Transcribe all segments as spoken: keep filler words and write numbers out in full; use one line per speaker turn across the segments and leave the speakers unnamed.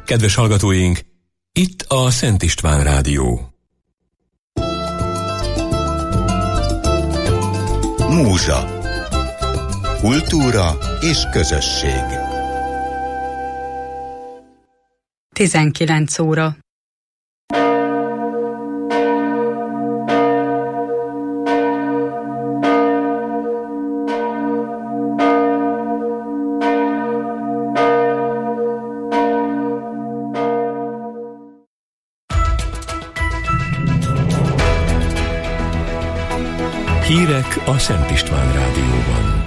Kedves hallgatóink, itt a Szent István Rádió.
Múzsa. Kultúra és közösség.
tizenkilenc óra.
Hírek a Szent István Rádióban.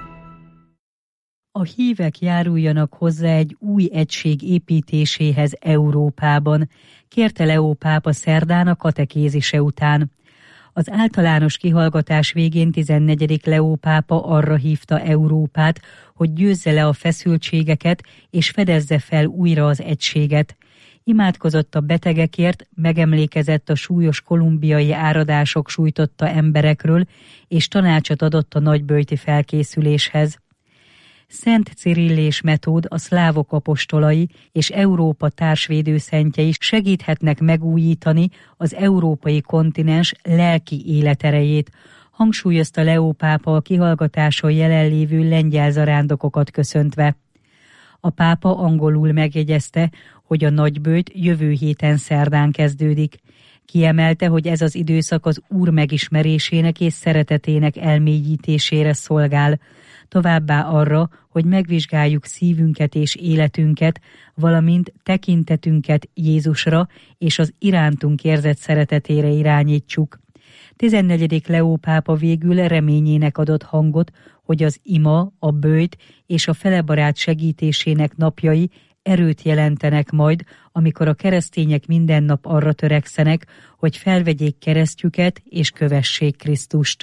A hívek járuljanak hozzá egy új egység építéséhez Európában, kérte Leó pápa szerdán a katekézise után. Az általános kihallgatás végén tizennegyedik Leó pápa arra hívta Európát, hogy győzze le a feszültségeket és fedezze fel újra az egységet. Imádkozott a betegekért, megemlékezett a súlyos kolumbiai áradások sújtotta emberekről, és tanácsot adott a nagyböjti felkészüléshez. Szent Cirill és Metód, a szlávok apostolai és Európa társvédőszentjei segíthetnek megújítani az európai kontinens lelki életerejét, hangsúlyozta Leó pápa a kihallgatáson jelenlévő lengyel zarándokokat köszöntve. A pápa angolul megjegyezte, hogy a nagyböjt jövő héten szerdán kezdődik. Kiemelte, hogy ez az időszak az Úr megismerésének és szeretetének elmélyítésére szolgál, továbbá arra, hogy megvizsgáljuk szívünket és életünket, valamint tekintetünket Jézusra és az irántunk érzett szeretetére irányítsuk. tizennegyedik Leó pápa végül reményének adott hangot, hogy az ima, a böjt és a felebarát segítésének napjai erőt jelentenek majd, amikor a keresztények minden nap arra törekszenek, hogy felvegyék keresztjüket és kövessék Krisztust.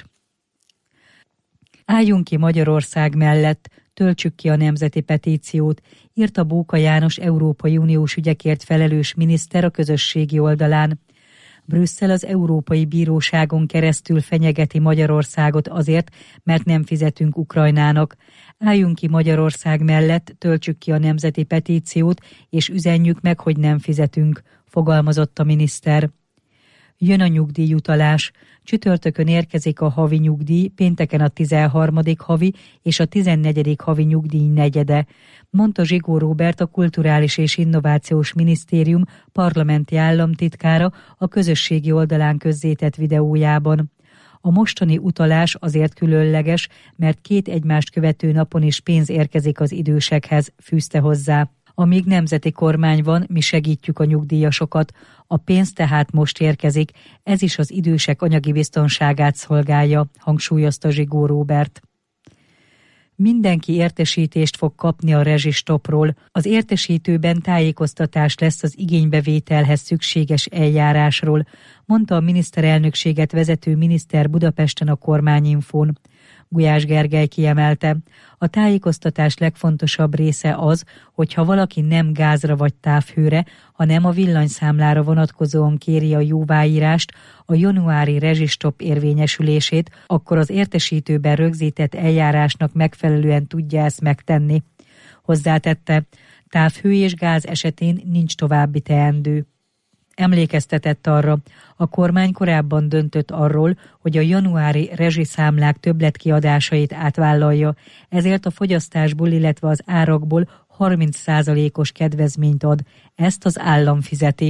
Álljunk ki Magyarország mellett, töltsük ki a nemzeti petíciót, írta Bóka János Európai Uniós ügyekért felelős miniszter a közösségi oldalán. Brüsszel az Európai Bíróságon keresztül fenyegeti Magyarországot azért, mert nem fizetünk Ukrajnának. Álljunk ki Magyarország mellett, töltsük ki a nemzeti petíciót, és üzenjük meg, hogy nem fizetünk, fogalmazott a miniszter. Jön a nyugdíjutalás. Csütörtökön érkezik a havi nyugdíj, pénteken a tizenharmadik havi és a tizennegyedik havi nyugdíj negyede, mondta Zsigó Róbert, a Kulturális és Innovációs Minisztérium parlamenti államtitkára a közösségi oldalán közzétett videójában. A mostani utalás azért különleges, mert két egymást követő napon is pénz érkezik az idősekhez, fűzte hozzá. Amíg nemzeti kormány van, mi segítjük a nyugdíjasokat. A pénz tehát most érkezik, ez is az idősek anyagi biztonságát szolgálja, hangsúlyozta Zsigó Róbert. Mindenki értesítést fog kapni a rezsistopról. Az értesítőben tájékoztatás lesz az igénybevételhez szükséges eljárásról, mondta a miniszterelnökséget vezető miniszter Budapesten a Kormányinfón. Gulyás Gergely kiemelte, a tájékoztatás legfontosabb része az, hogyha valaki nem gázra vagy távhőre, hanem a villanyszámlára vonatkozóan kéri a jóváírást, a januári rezsistop érvényesülését, akkor az értesítőben rögzített eljárásnak megfelelően tudja ezt megtenni. Hozzátette, távhő és gáz esetén nincs további teendő. Emlékeztetett arra, a kormány korábban döntött arról, hogy a januári rezsiszámlák többletkiadásait átvállalja, ezért a fogyasztásból, illetve az árakból harminc százalékos kedvezményt ad, ezt az állam fizeti.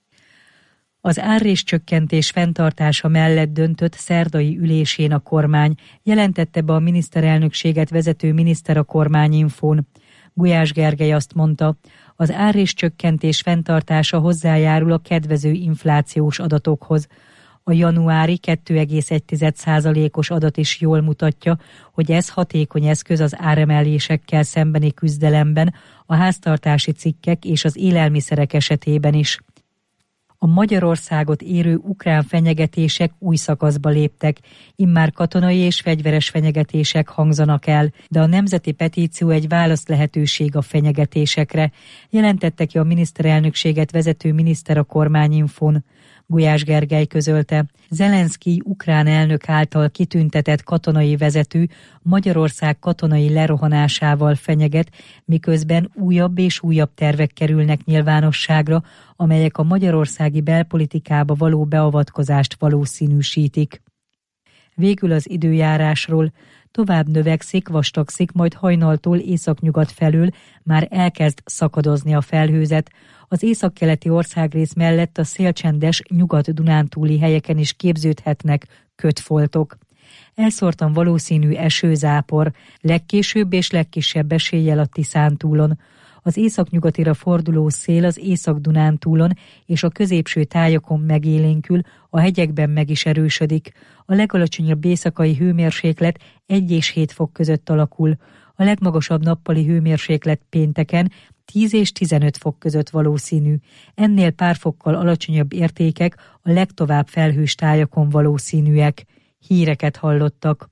Az árréscsökkentés fenntartása mellett döntött szerdai ülésén a kormány, jelentette be a miniszterelnökséget vezető miniszter a Kormányinfón. Gulyás Gergely azt mondta, az árréscsökkentés fenntartása hozzájárul a kedvező inflációs adatokhoz. A januári kettő egész egy százalékos adat is jól mutatja, hogy ez hatékony eszköz az áremelésekkel szembeni küzdelemben, a háztartási cikkek és az élelmiszerek esetében is. A Magyarországot érő ukrán fenyegetések új szakaszba léptek, immár katonai és fegyveres fenyegetések hangzanak el, de a nemzeti petíció egy válasz lehetőség a fenyegetésekre, jelentette ki a miniszterelnökséget vezető miniszter a Kormányinfón. Gulyás Gergely közölte, Zelenszkij ukrán elnök által kitüntetett katonai vezető Magyarország katonai lerohanásával fenyeget, miközben újabb és újabb tervek kerülnek nyilvánosságra, amelyek a magyarországi belpolitikába való beavatkozást valószínűsítik. Végül az időjárásról. Tovább növekszik, vastagszik, majd hajnaltól északnyugat felől már elkezd szakadozni a felhőzet. Az északkeleti országrész mellett a szélcsendes nyugat-dunántúli helyeken is képződhetnek kötfoltok. Elszórtan valószínű esőzápor, legkésőbb és legkisebb eséllyel a Tiszántúlon. Az északnyugatira forduló szél az Észak-Dunántúlon és a középső tájakon megélénkül, a hegyekben meg is erősödik. A legalacsonyabb éjszakai hőmérséklet egy és hét fok között alakul. A legmagasabb nappali hőmérséklet pénteken tíz és tizenöt fok között valószínű. Ennél pár fokkal alacsonyabb értékek a legtovább felhős tájakon valószínűek. Híreket hallottak.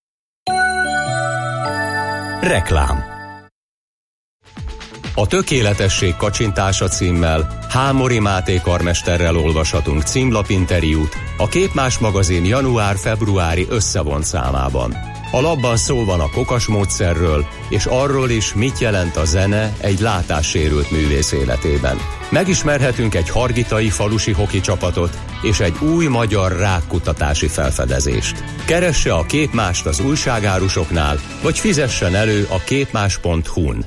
Reklám. A tökéletesség kacsintása címmel Hámori Máté karmesterrel olvashatunk címlapinterjút a Képmás magazin január-februári összevont számában. A labban szó van a kokas módszerről, és arról is, mit jelent a zene egy látássérült művész életében. Megismerhetünk egy hargitai falusi hoki csapatot és egy új magyar rákkutatási felfedezést. Keresse a Képmást az újságárusoknál, vagy fizessen elő a képmás pont hu-n.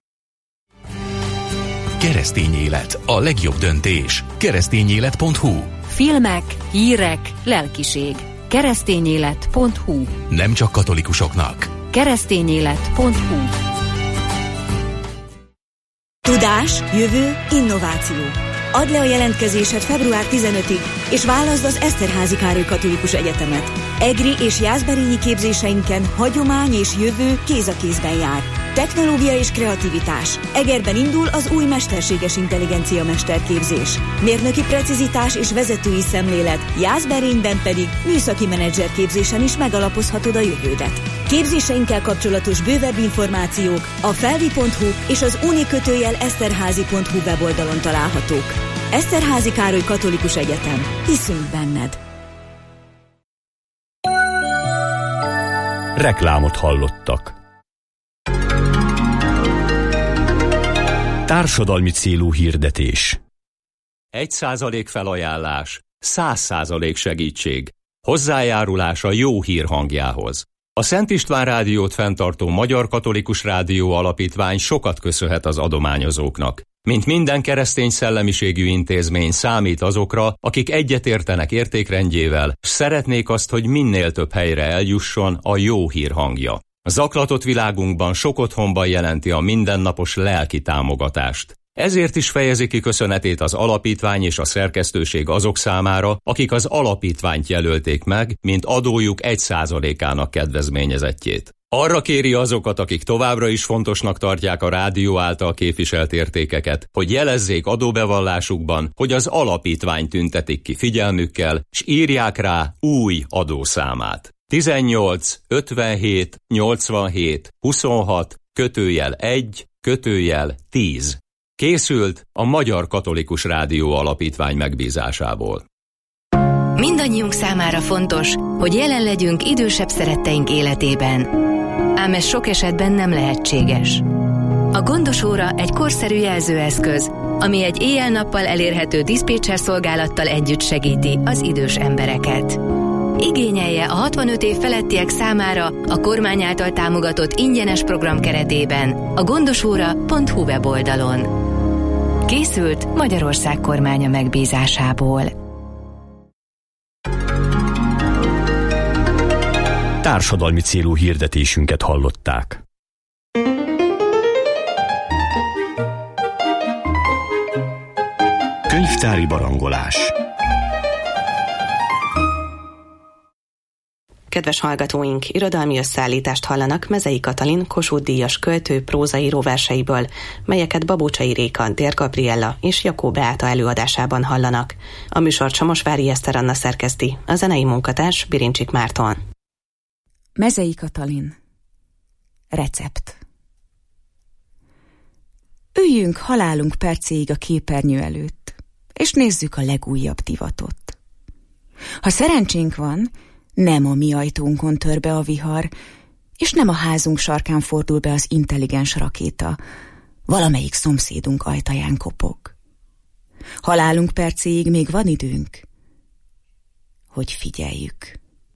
Keresztény élet, a legjobb döntés. keresztényélet pont hu.
Filmek, hírek, lelkiség. keresztényélet pont hu.
Nem csak katolikusoknak.
keresztényélet pont hu.
Tudás, jövő, innováció. Add le a jelentkezésed február tizenötödikéig, és válaszd az Eszterházy Károly Katolikus Egyetemet. EGRI és Jászberényi képzéseinken hagyomány és jövő kéz a kézben jár. Technológia és kreativitás. Egerben indul az új mesterséges intelligencia mesterképzés. Mérnöki precizitás és vezetői szemlélet, Jászberényben pedig műszaki menedzserképzésen is megalapozhatod a jövődet. Képzéseinkkel kapcsolatos bővebb információk a felvi pont hu és az unikötőjel eszterházi pont hu weboldalon találhatók. Eszterházy Károly Katolikus Egyetem. Hiszünk benned!
Reklámot hallottak. Társadalmi célú hirdetés.
Egy százalék felajánlás, száz százalék segítség. Hozzájárulás a jó hír hangjához. A Szent István Rádiót fenntartó Magyar Katolikus Rádió Alapítvány sokat köszönhet az adományozóknak. Mint minden keresztény szellemiségű intézmény számít azokra, akik egyetértenek értékrendjével, s szeretnék azt, hogy minél több helyre eljusson a jó hír hangja. A zaklatott világunkban sok otthonban jelenti a mindennapos lelki támogatást. Ezért is fejezi ki köszönetét az alapítvány és a szerkesztőség azok számára, akik az alapítványt jelölték meg, mint adójuk egy százalékának kedvezményezettjét. Arra kéri azokat, akik továbbra is fontosnak tartják a rádió által képviselt értékeket, hogy jelezzék adóbevallásukban, hogy az alapítvány tüntetik ki figyelmükkel, s írják rá új adószámát. tizennyolc ötvenhét nyolcvanhét huszonhat kötőjel egy kötőjel tíz. Készült a Magyar Katolikus Rádió Alapítvány megbízásából.
Mindannyiunk számára fontos, hogy jelen legyünk idősebb szeretteink életében. Ám ez sok esetben nem lehetséges. A Gondos Óra egy korszerű jelzőeszköz, ami egy éjjel-nappal elérhető diszpécser szolgálattal együtt segíti az idős embereket. Igényelje a hatvanöt év felettiek számára a kormány által támogatott ingyenes program keretében a gondosóra pont hu weboldalon. Készült Magyarország kormánya megbízásából.
Társadalmi célú hirdetésünket hallották. Könyvtári barangolás.
kedves hallgatóink! Irodalmi összeállítást hallanak Mezei Katalin Kossuth-díjas költő prózaíró verseiből, melyeket Babócsai Réka, Dér Gabriella és Jakó Beáta előadásában hallanak. A műsort Samosvári Eszter Anna szerkeszti, a zenei munkatárs Birincsik Márton.
Mezei Katalin. Recept. Üljünk halálunk percéig a képernyő előtt, és nézzük a legújabb divatot. Ha szerencsénk van, nem a mi ajtónkon tör be a vihar, és nem a házunk sarkán fordul be az intelligens rakéta, valamelyik szomszédunk ajtaján kopog. Halálunk percéig még van időnk, hogy figyeljük.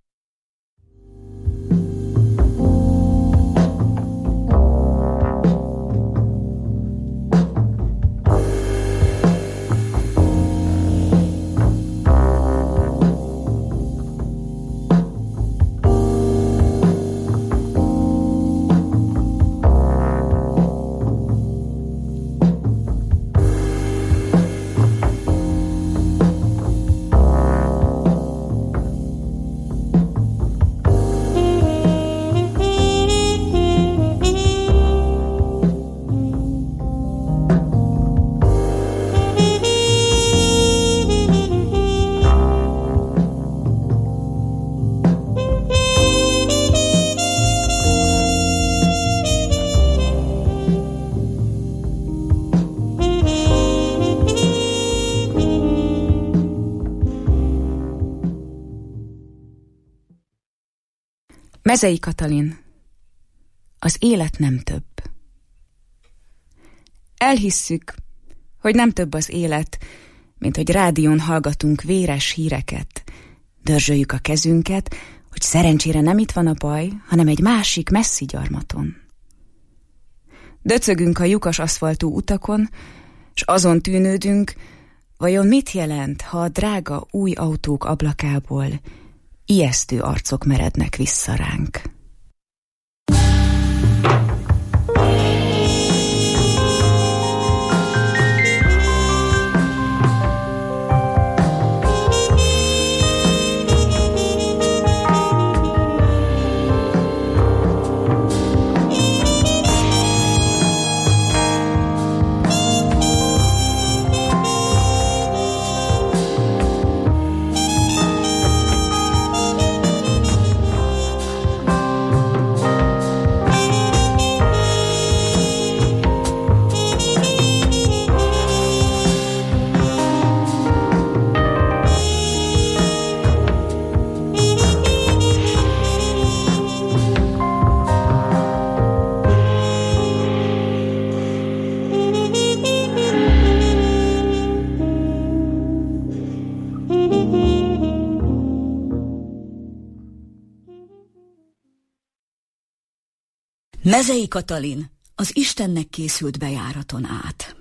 Mezei Katalin. Az élet nem több. Elhisszük, hogy nem több az élet, mint hogy rádión hallgatunk véres híreket, dörzsöljük a kezünket, hogy szerencsére nem itt van a baj, hanem egy másik messzi gyarmaton. Döcögünk a lyukas aszfaltú utakon, s azon tűnődünk, vajon mit jelent, ha a drága új autók ablakából ijesztő arcok merednek vissza ránk.
Mezei Katalin, az Istennek készült bejáraton át.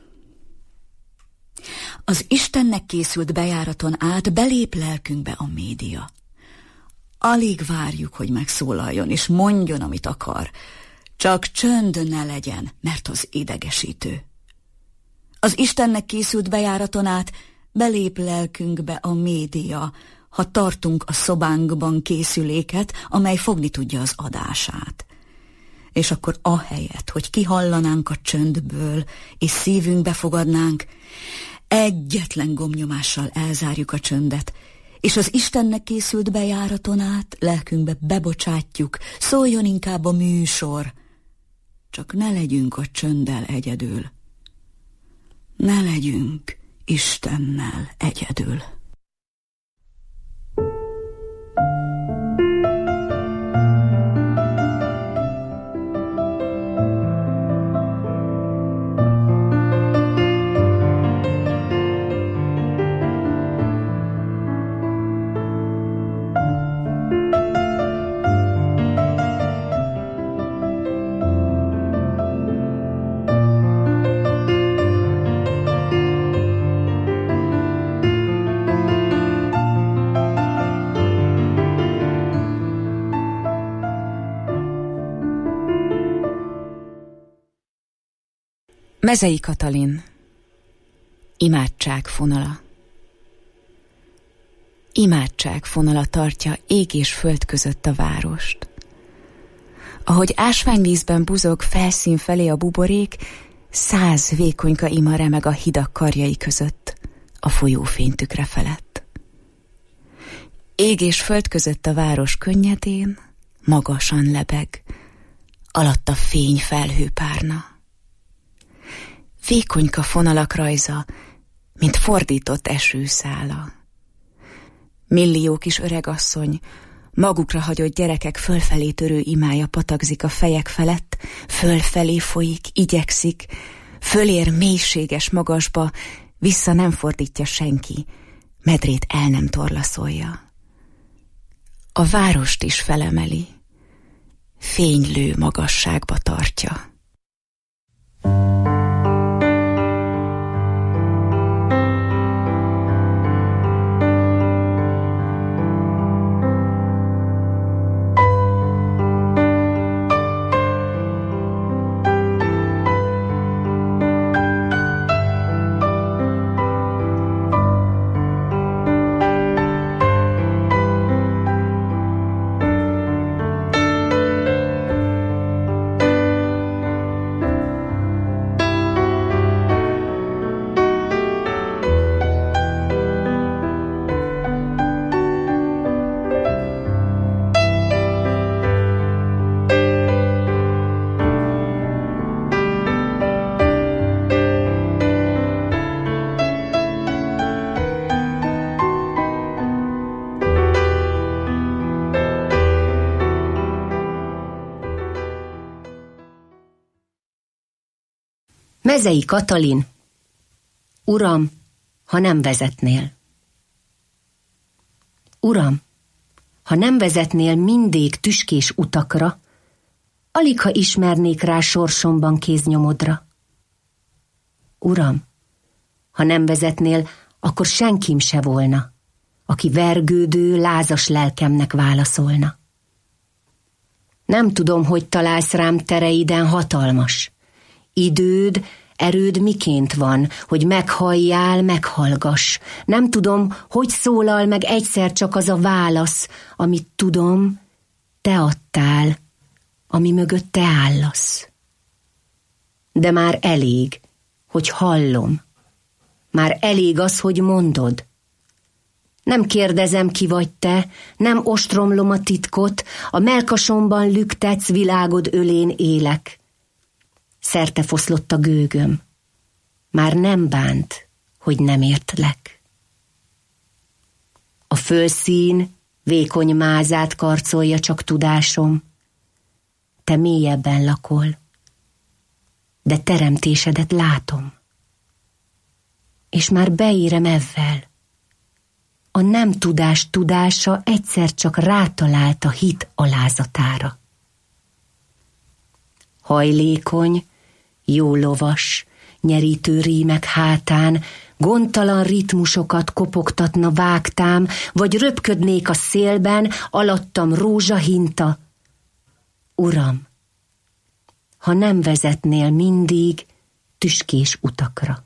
Az Istennek készült bejáraton át belép lelkünkbe a média. Alig várjuk, hogy megszólaljon és mondjon, amit akar. Csak csönd ne legyen, mert az idegesítő. Az Istennek készült bejáraton át belép lelkünkbe a média, ha tartunk a szobánkban készüléket, amely fogni tudja az adását. És akkor ahelyett, hogy kihallanánk a csöndből, és szívünkbe fogadnánk, egyetlen gombnyomással elzárjuk a csöndet, és az Istennek készült bejáraton át lelkünkbe bebocsátjuk, szóljon inkább a műsor, csak ne legyünk a csönddel egyedül. Ne legyünk Istennel egyedül.
Mezei Katalin. Imádság fonala. imádság fonala tartja ég és föld között a várost. Ahogy ásványvízben buzog felszín felé a buborék, száz vékonyka ima remeg a hidak karjai között, a folyó fénytükre felett. Ég és föld között a város könnyedén, magasan lebeg, alatta fény felhőpárna. Vékonyka fonalak rajza, mint fordított esőszála. Millió kis öregasszony, magukra hagyott gyerekek fölfelé törő imája patakzik a fejek felett, fölfelé folyik, igyekszik, fölér mélységes magasba, vissza nem fordítja senki, medrét el nem torlaszolja. A várost is felemeli, fénylő magasságba tartja.
Mezei Katalin, Uram, ha nem vezetnél. Uram, ha nem vezetnél mindig tüskés utakra, aligha ismernék rá sorsomban kéznyomodra. Uram, ha nem vezetnél, akkor senkim se volna, aki vergődő, lázas lelkemnek válaszolna. Nem tudom, hogy találsz rám tereiden hatalmas. Időd, erőd miként van, hogy meghalljál, meghallgass. Nem tudom, hogy szólal meg egyszer csak az a válasz, amit tudom, te adtál, ami mögött te állasz. De már elég, hogy hallom. Már elég az, hogy mondod. Nem kérdezem, ki vagy te, nem ostromlom a titkot, a mellkasomban lüktetsz, világod ölén élek. Szerte foszlott a gőgöm. Már nem bánt, hogy nem értlek. A fölszín vékony mázát karcolja csak tudásom. Te mélyebben lakol, de teremtésedet látom. És már beérem evvel. A nem tudás tudása egyszer csak rátalált a hit alázatára. Hajlékony, jó lovas, nyerítő rímek hátán, gondtalan ritmusokat kopogtatna vágtám, vagy röpködnék a szélben, alattam rózsahinta. Uram, ha nem vezetnél mindig tüskés utakra.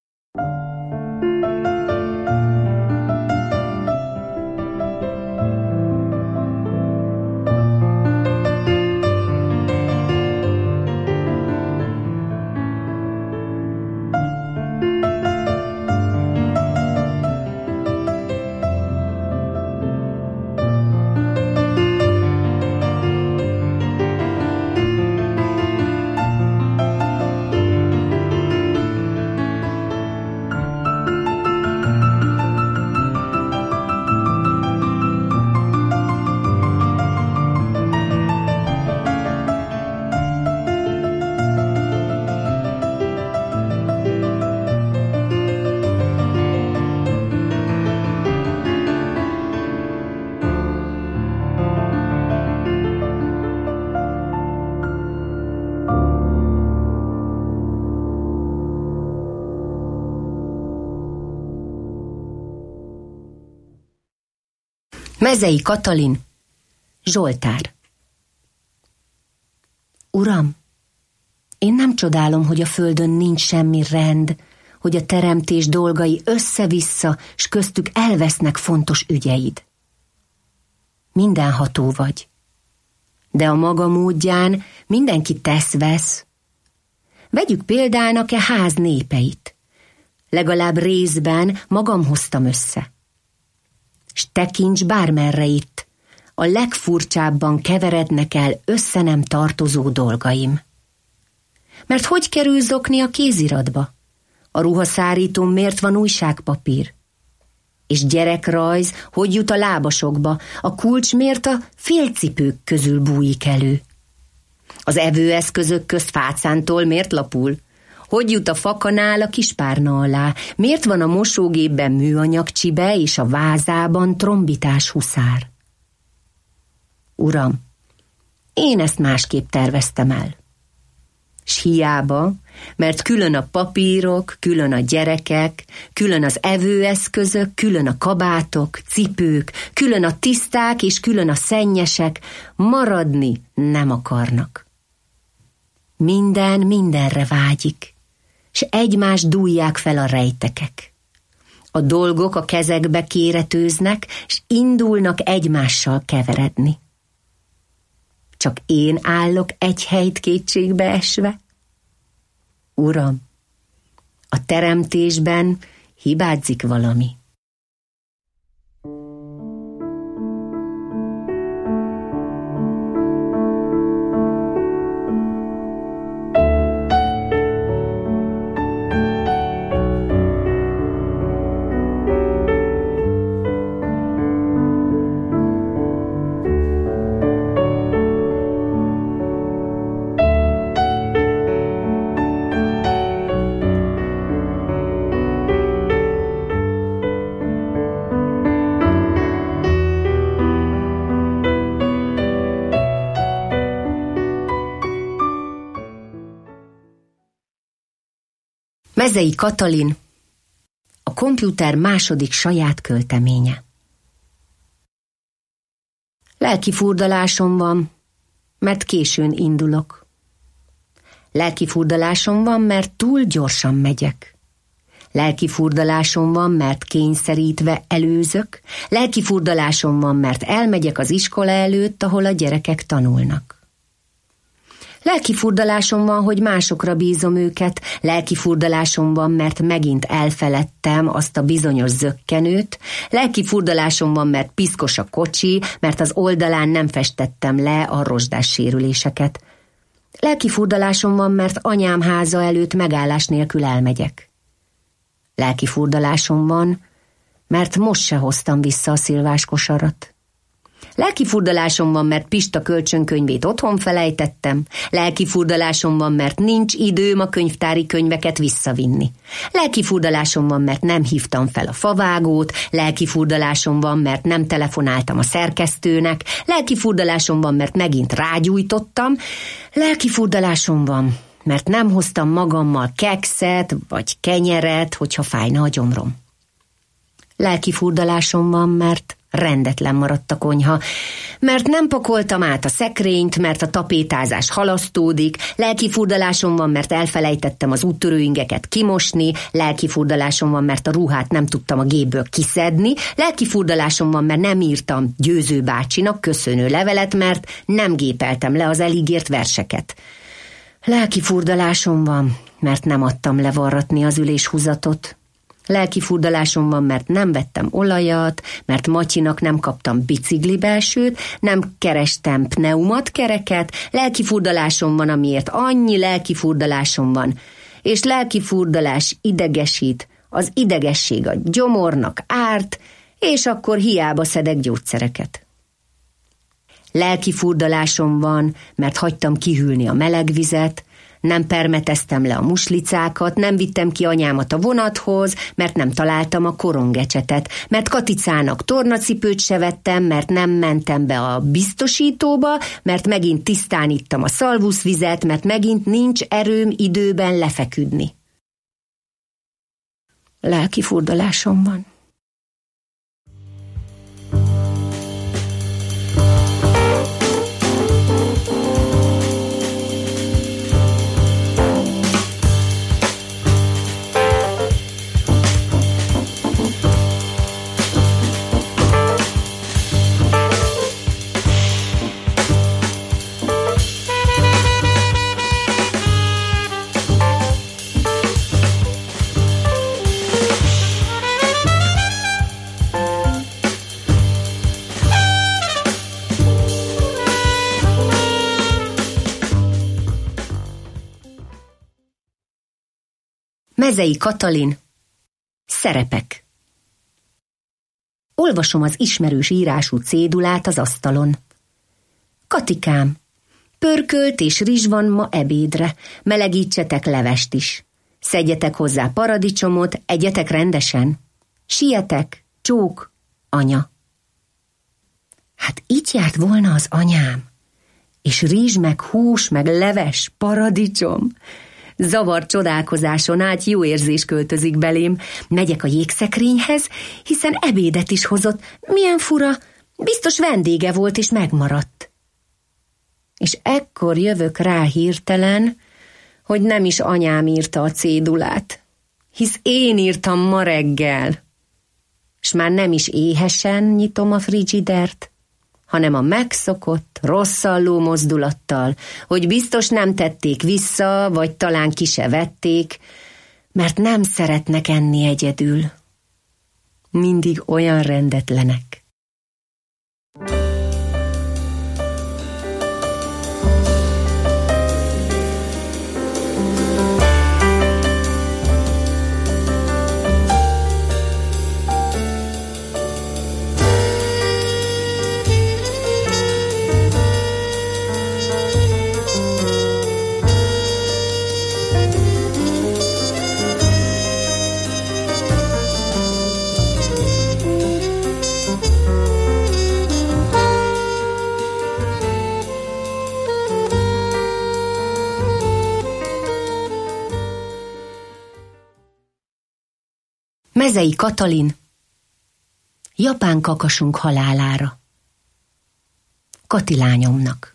Mezei Katalin, Zsoltár. Uram, én nem csodálom, hogy a földön nincs semmi rend, hogy a teremtés dolgai össze-vissza, s köztük elvesznek fontos ügyeid. Mindenható vagy, de a maga módján mindenki tesz-vesz. Vegyük példának e ház népeit. Legalább részben magam hoztam össze. S tekints bármerre itt, a legfurcsábban keverednek el össze nem tartozó dolgaim. Mert hogy kerül zokni a kéziratba? A ruhaszárítón miért van újságpapír? És gyerekrajz hogy jut a lábasokba? A kulcs miért a félcipők közül bújik elő? Az evőeszközök közt fácántól miért lapul? Hogy jut a fakanál a kispárna alá? Miért van a mosógépben műanyag csibe és a vázában trombitás huszár? Uram, én ezt másképp terveztem el. S hiába, mert külön a papírok, külön a gyerekek, külön az evőeszközök, külön a kabátok, cipők, külön a tiszták és külön a szennyesek maradni nem akarnak. Minden mindenre vágyik, s egymást dúlják fel a rejtekek. A dolgok a kezekbe kéretőznek, s indulnak egymással keveredni. Csak én állok egy helyt kétségbe esve? Uram, a teremtésben hibázik valami. Mezei Katalin, a komputer második saját költeménye. Lelki furdalásom van, mert későn indulok. Lelki furdalásom van, mert túl gyorsan megyek. Lelki furdalásom van, mert kényszerítve előzök. Lelki furdalásom van, mert elmegyek az iskola előtt, ahol a gyerekek tanulnak. Lelki furdalásom van, hogy másokra bízom őket, lelki furdalásom van, mert megint elfeledtem azt a bizonyos zökkenőt, lelki furdalásom van, mert piszkos a kocsi, mert az oldalán nem festettem le a rozsdás sérüléseket. Lelki furdalásom van, mert anyám háza előtt megállás nélkül elmegyek. Lelki furdalásom van, mert most se hoztam vissza a szilvás kosarat. Lelki furdalásom van, mert Pista kölcsönkönyvét otthon felejtettem. Lelki furdalásom van, mert nincs időm a könyvtári könyveket visszavinni. Lelki furdalásom van, mert nem hívtam fel a favágót. Lelki furdalásom van, mert nem telefonáltam a szerkesztőnek. Lelki furdalásom van, mert megint rágyújtottam. Lelki furdalásom van, mert nem hoztam magammal kekszet vagy kenyeret, hogyha fájna a gyomrom. Lelki furdalásom van, mert rendetlen maradt a konyha, mert nem pakoltam át a szekrényt, mert a tapétázás halasztódik, lelki furdalásom van, mert elfelejtettem az úttörőingeket kimosni, lelki furdalásom van, mert a ruhát nem tudtam a gépből kiszedni, lelki furdalásom van, mert nem írtam Győző bácsinak köszönő levelet, mert nem gépeltem le az elígért verseket. Lelki furdalásom van, mert nem adtam levarratni az üléshúzatot. Lelki furdalásom van, mert nem vettem olajat, mert Matyinak nem kaptam biciklibelsőt, nem kerestem pneumatkereket, lelki furdalásom van, amiért annyi lelki furdalásom van, és lelki furdalás idegesít, az idegesség a gyomornak árt, és akkor hiába szedek gyógyszereket. Lelki furdalásom van, mert hagytam kihűlni a meleg vizet, nem permeteztem le a muslicákat, nem vittem ki anyámat a vonathoz, mert nem találtam a korongecsetet, mert Katicának tornacipőt se vettem, mert nem mentem be a biztosítóba, mert megint tisztán ittam a szalvuszvizet, mert megint nincs erőm időben lefeküdni. Lelki furdalásom van. Mezei Katalin. Szerepek. Olvasom az ismerős írású cédulát az asztalon. Katikám, pörkölt és rizs van ma ebédre, melegítsetek levest is. Szedjetek hozzá paradicsomot, egyetek rendesen. Sietek, csók, anya. Hát így járt volna az anyám. És rizs, meg hús, meg leves, paradicsom. Zavar csodálkozáson át jó érzés költözik belém. Megyek a jégszekrényhez, hiszen ebédet is hozott. Milyen fura, biztos vendége volt és megmaradt. És ekkor jövök rá hirtelen, hogy nem is anyám írta a cédulát, hisz én írtam ma reggel. S már nem is éhesen nyitom a frigidert, hanem a megszokott, rosszalló mozdulattal, hogy biztos nem tették vissza, vagy talán ki se vették, mert nem szeretnek enni egyedül. Mindig olyan rendetlenek. Mezei Katalin. Japán kakasunk halálára. Kati lányomnak.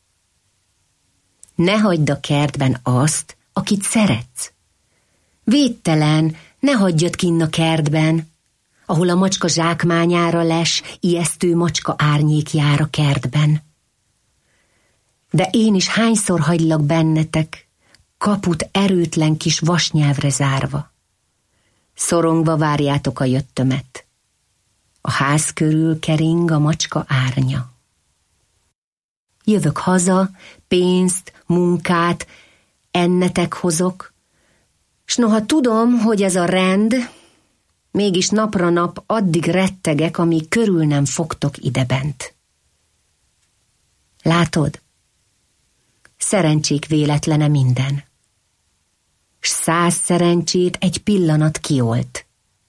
Ne hagyd a kertben azt, akit szeretsz. Védtelen, ne hagyjad kinn a kertben, ahol a macska zsákmányára les, ijesztő macska árnyék jár a kertben. De én is hányszor hagylak bennetek, kaput erőtlen kis vasnyelvre zárva. Szorongva várjátok a jöttömet. A ház körül kering a macska árnya. Jövök haza, pénzt, munkát, ennetek hozok, s noha tudom, hogy ez a rend, mégis napra nap addig rettegek, amíg körül nem fogtok idebent. Látod? Szerencsék véletlene minden. S száz szerencsét egy pillanat kiolt.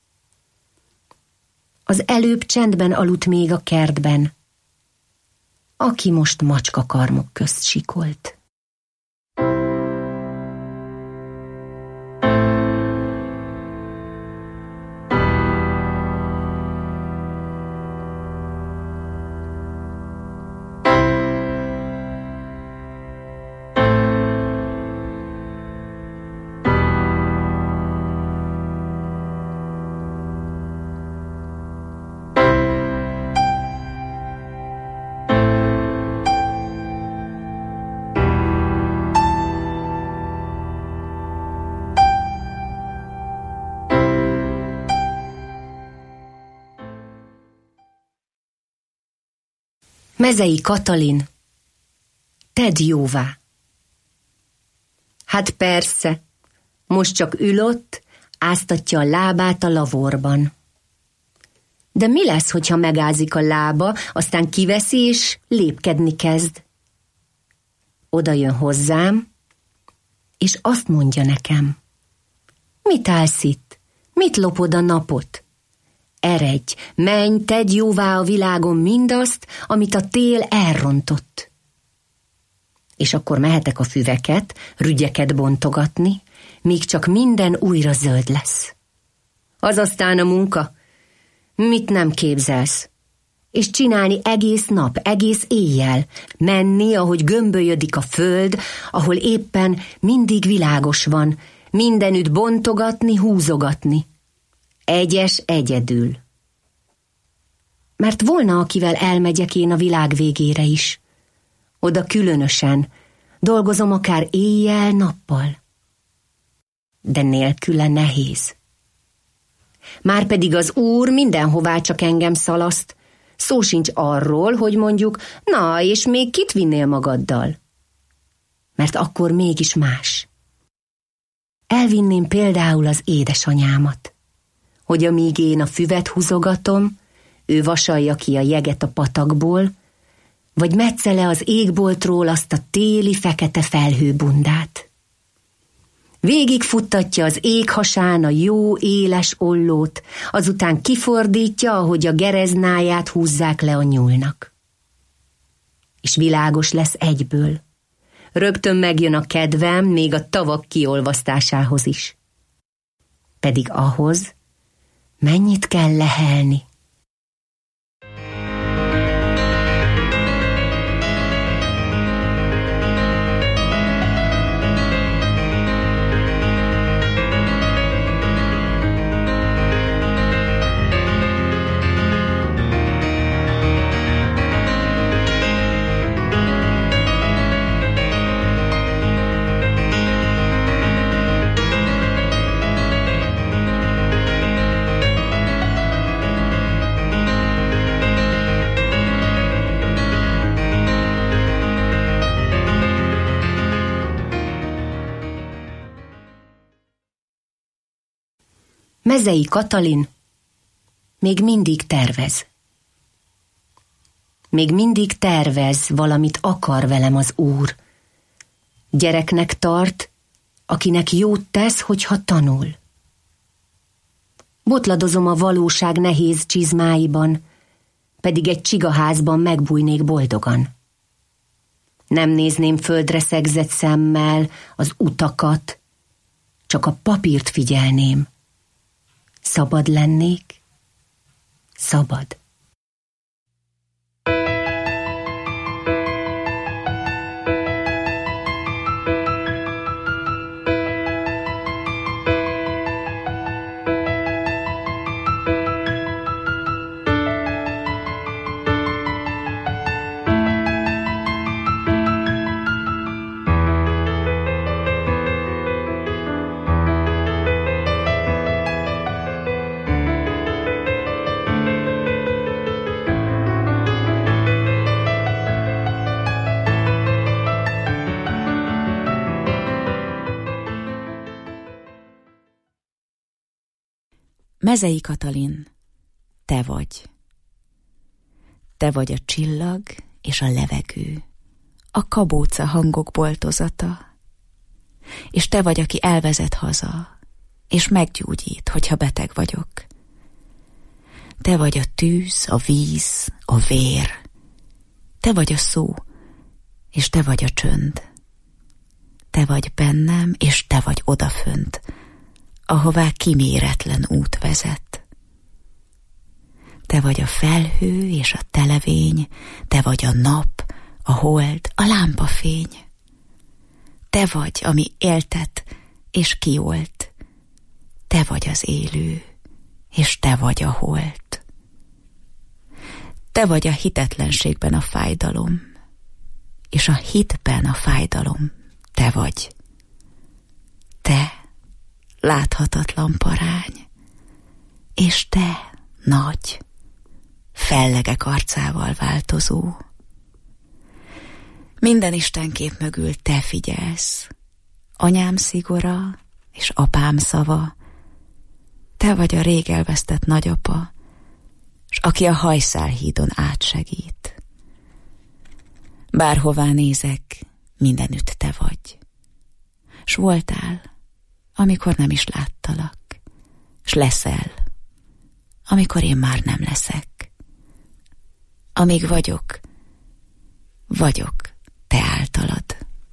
Az előbb csendben aludt még a kertben, aki most macskakarmok közt sikolt. Mezei Katalin. Tedd jóvá. Hát persze, most csak ül ott, áztatja a lábát a lavorban. De mi lesz, hogyha megázik a lába, aztán kiveszi és lépkedni kezd? Oda jön hozzám, és azt mondja nekem. Mit állsz itt? Mit lopod a napot? Eredj, menj, tedd jóvá a világon mindazt, amit a tél elrontott. És akkor mehetek a füveket, rügyeket bontogatni, míg csak minden újra zöld lesz. Az aztán a munka, mit nem képzelsz? És csinálni egész nap, egész éjjel, menni, ahogy gömbölyödik a föld, ahol éppen mindig világos van, mindenütt bontogatni, húzogatni. Egyes egyedül. Mert volna, akivel elmegyek én a világ végére is. Oda különösen, dolgozom akár éjjel-nappal. De nélküle nehéz. Márpedig az Úr mindenhová csak engem szalaszt. Szó sincs arról, hogy mondjuk, na, és még kit vinnél magaddal? Mert akkor mégis más. elvinném például az édesanyámat, hogy amíg én a füvet húzogatom, ő vasalja ki a jeget a patakból, vagy metszele az égboltról azt a téli fekete felhőbundát. Végigfuttatja az éghasán a jó éles ollót, azután kifordítja, ahogy a gereznáját húzzák le a nyúlnak. És világos lesz egyből. Rögtön megjön a kedvem még a tavak kiolvasztásához is. Pedig ahhoz mennyit kell lehelni. Mezei Katalin még mindig tervez. Még mindig tervez, valamit akar velem az Úr. Gyereknek tart, akinek jót tesz, hogyha tanul. Botladozom a valóság nehéz csizmáiban, pedig egy csigaházban megbújnék boldogan. Nem nézném földre szegzett szemmel az utakat, csak a papírt figyelném. Szabad lennék, szabad.
Mezei Katalin, te vagy. Te vagy a csillag és a levegő, a kabóca hangok boltozata. És te vagy, aki elvezet haza, és meggyógyít, hogyha beteg vagyok. Te vagy a tűz, a víz, a vér. Te vagy a szó, és te vagy a csönd. Te vagy bennem, és te vagy odafönt, ahová kiméretlen út vezet. Te vagy a felhő és a televény, te vagy a nap, a hold, a lámpafény. Te vagy, ami éltet és kiolt. Te vagy az élő, és te vagy a holt. Te vagy a hitetlenségben a fájdalom, és a hitben a fájdalom te vagy. Te, láthatatlan parány, és te, nagy, fellegek arcával változó. Minden istenkép mögül te figyelsz, anyám szigora és apám szava. Te vagy a rég elvesztett nagyapa, s aki a hajszálhídon átsegít. Bárhová nézek, mindenütt te vagy. S voltál, amikor nem is láttalak, s leszel, amikor én már nem leszek. Amíg vagyok, vagyok te általad.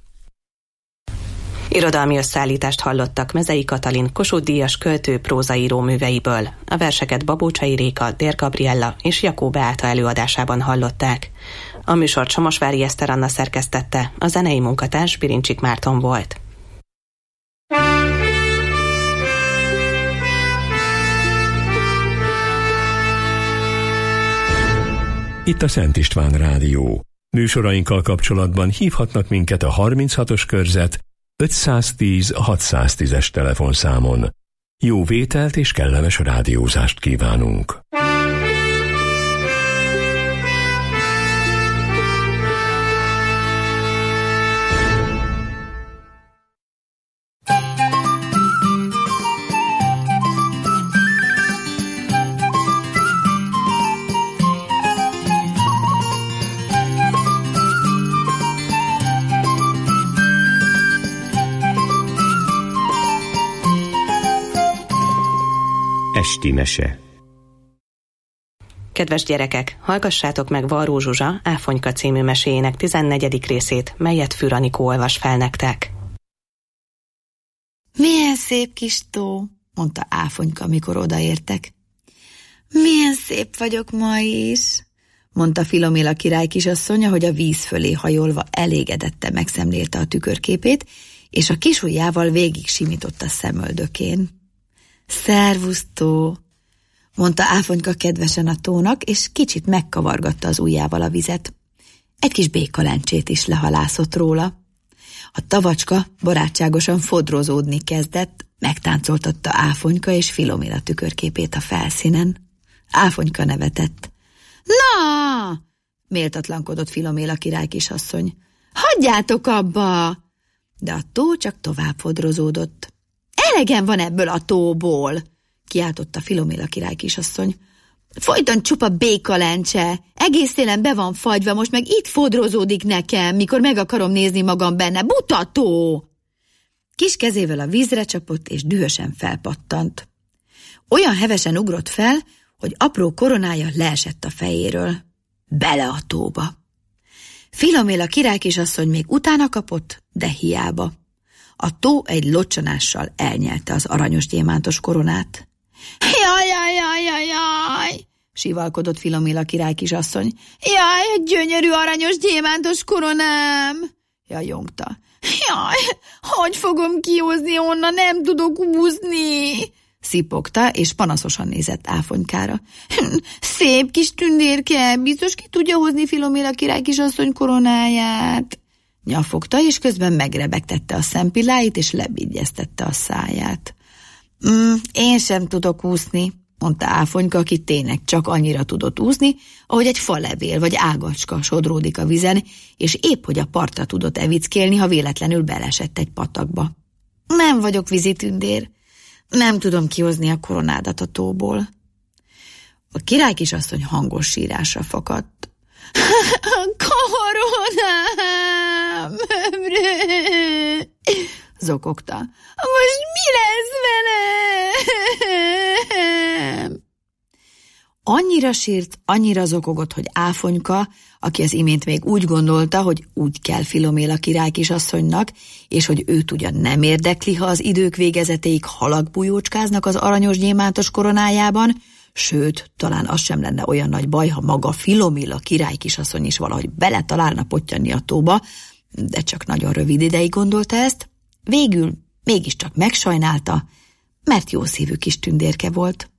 Irodalmi összeállítást hallottak Mezei Katalin Kossuth-díjas költő prózaíró műveiből. A verseket Babócsai Réka, Dér Gabriella és Jakó Beáta előadásában hallották. A műsort Somosvári Eszter Anna szerkesztette, a zenei munkatárs Birincsik Márton volt.
Itt a Szent István Rádió. Műsorainkkal kapcsolatban hívhatnak minket a harminchatos körzet ötszáztíz hatszáztízes telefonszámon. Jó vételt és kellemes rádiózást kívánunk!
Pesti mese.
Kedves gyerekek, hallgassátok meg Varró Zsuzsa Áfonyka című meséjének tizennegyedik részét, melyet Für Anikó olvas fel nektek.
Milyen szép kis tó, mondta Áfonyka, amikor odaértek. Milyen szép vagyok ma is, mondta Filoméla király kisasszonya, hogy a víz fölé hajolva elégedette megszemlélte a tükörképét, és a kis ujjával végig simított a szemöldökén. Szervusz, tó, mondta Áfonyka kedvesen a tónak, és kicsit megkavargatta az ujjával a vizet. Egy kis békalencsét is lehalászott róla. A tavacska barátságosan fodrozódni kezdett, megtáncoltatta Áfonyka és Filoméla tükörképét a felszínen. Áfonyka nevetett. Na, méltatlankodott Filoméla király kisasszony. Hagyjátok abba! De a tó csak tovább fodrozódott. Elegem van ebből a tóból, kiáltotta Filoméla király kisasszony. Folyton csupa békalencse, egész télen be van fagyva, most meg itt fodrozódik nekem, mikor meg akarom nézni magam benne. Butató! Kis kezével a vízre csapott, és dühösen felpattant. Olyan hevesen ugrott fel, hogy apró koronája leesett a fejéről. Bele a tóba. Filoméla király kisasszony még utána kapott, de hiába. A tó egy locsanással elnyelte az aranyos gyémántos koronát. Jaj, jaj, jaj, jaj, jaj, sivalkodott Filoméla király kisasszony. Jaj, gyönyörű aranyos gyémántos koronám, jajongta. Jaj, hogy fogom kihozni onnan, nem tudok úszni, szipogta, és panaszosan nézett Áfonykára. Szép kis tündérke, biztos ki tudja hozni Filoméla király kisasszony koronáját. Nyafogta, és közben megrebegtette a szempilláit, és lebigyeztette a száját. Mm, én sem tudok úszni, mondta Áfonyka, aki tényleg csak annyira tudott úszni, ahogy egy falevél vagy ágacska sodródik a vizen, és épp hogy a partra tudott evickélni, ha véletlenül belesett egy patakba. Nem vagyok vízitündér, nem tudom kihozni a koronádat a tóból. A király kisasszony hangos sírásra fakadt. A koronám! Zokogta. Most mi lesz velem? Annyira sírt, annyira zokogott, hogy Áfonyka, aki az imént még úgy gondolta, hogy úgy kell Filoméla király kisasszonynak, és hogy őt ugyan nem érdekli, ha az idők végezetéig halak bujócskáznak az aranyos gyémántos koronájában, sőt, talán az sem lenne olyan nagy baj, ha maga Filoméla király kisasszony is valahogy beletalálna pottyanni a tóba, de csak nagyon rövid ideig gondolta ezt, végül mégiscsak megsajnálta, mert jó szívű kis tündérke volt.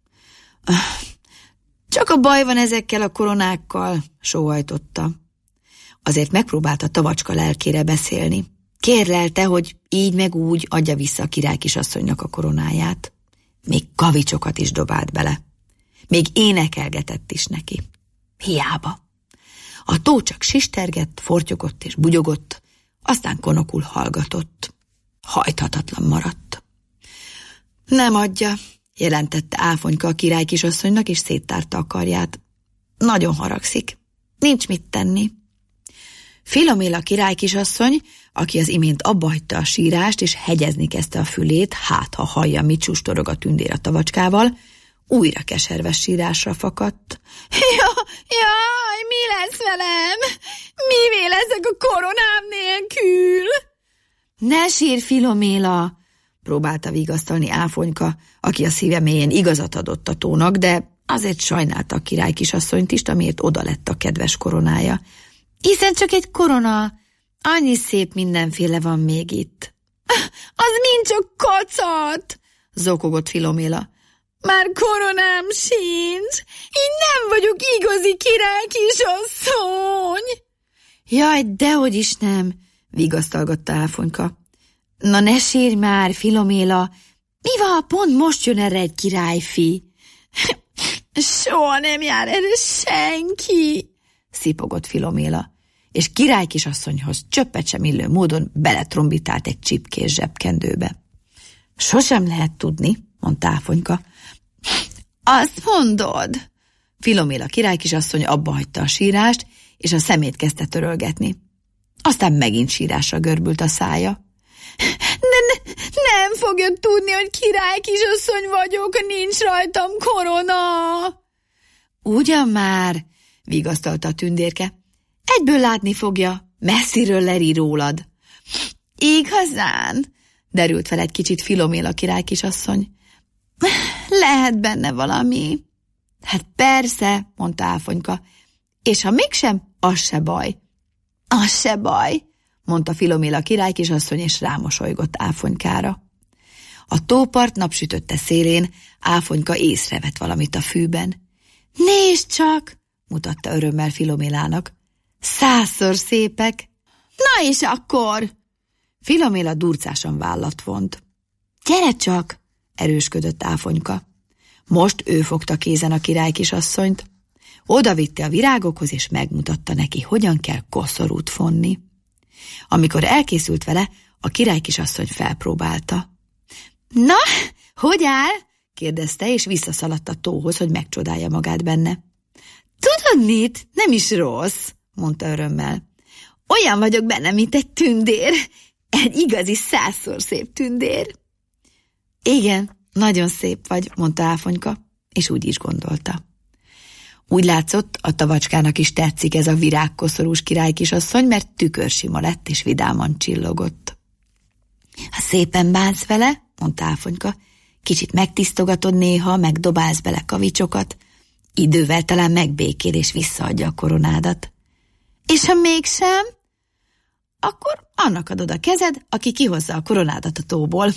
Csak a baj van ezekkel a koronákkal, sóhajtotta. Azért megpróbálta tavacska lelkére beszélni. Kérlelte, hogy így meg úgy adja vissza a király kisasszonynak a koronáját. Még kavicsokat is dobált bele. Még énekelgetett is neki. Hiába. A tó csak sistergett, fortyogott és bugyogott, aztán konokul hallgatott. Hajthatatlan maradt. Nem adja, jelentette Áfonyka a király kisasszonynak, és széttárta a karját. Nagyon haragszik. Nincs mit tenni. Filoméla király kisasszony, aki az imént abbahagyta a sírást, és hegyezni kezdte a fülét, hát ha hallja, mit sustorog a tündér a tavacskával, újra keserves sírásra fakadt. Ja, jaj, mi lesz velem? Mivé leszek a koronám nélkül? Ne sírj, Filoméla, próbálta vigasztalni Áfonyka, aki a szíve mélyén igazat adott a tónak, de azért sajnálta a király kisasszonyt is, amiért oda lett a kedves koronája. Hiszen csak egy korona, annyi szép mindenféle van még itt. Az mind csak kacat, zokogott Filoméla. Már koronám sincs, így nem vagyok igazi király kisasszony. Jaj, dehogy is nem, vigasztalgatta Áfonyka. Na ne sírj már, Filoméla, mi van, pont most jön erre egy királyfi? Soha nem jár erre senki, szipogott Filoméla, és király kisasszonyhoz csöppet sem illő módon beletrombitált egy csipkés zsebkendőbe. Sosem lehet tudni, mondta Áfonyka. Azt mondod? Filoméla király kisasszony abba hagyta a sírást, és a szemét kezdte törölgetni. Aztán megint sírásra görbült a szája. De ne, nem fogja tudni, hogy király kisasszony vagyok, nincs rajtam korona. Ugyan már, vigasztalta a tündérke. Egyből látni fogja, messziről leri rólad. Igazán? Derült fel egy kicsit Filoméla király kisasszony. Lehet benne valami. Hát persze, mondta Áfonyka. És ha mégsem, az se baj. Az se baj, mondta Filoméla király kisasszony, és rámosolygott Áfonykára. A tópart napsütötte szélén Áfonyka észrevett valamit a fűben. Nézd csak, mutatta örömmel Filomélának. Százszor szépek. Na és akkor? Filoméla durcásan vállat vont. Gyere csak, erősködött Áfonyka. Most ő fogta kézen a király kisasszonyt. Oda vitte a virágokhoz, és megmutatta neki, hogyan kell koszorút fonni. Amikor elkészült vele, a király kisasszony felpróbálta. Na, hogy áll? Kérdezte, és visszaszaladt a tóhoz, hogy megcsodálja magát benne. Tudod mit? Nem is rossz, mondta örömmel. Olyan vagyok benne, mint egy tündér. Egy igazi százszor szép tündér. Igen, nagyon szép vagy, mondta Áfonyka, és úgy is gondolta. Úgy látszott, a tavacskának is tetszik ez a virágkoszorús király kisasszony, mert tükörsima lett, és vidáman csillogott. Ha szépen bánsz vele, mondta Áfonyka, kicsit megtisztogatod néha, megdobálsz bele kavicsokat, idővel talán megbékél, és visszaadja a koronádat. És ha mégsem, akkor annak adod a kezed, aki kihozza a koronádat a tóból.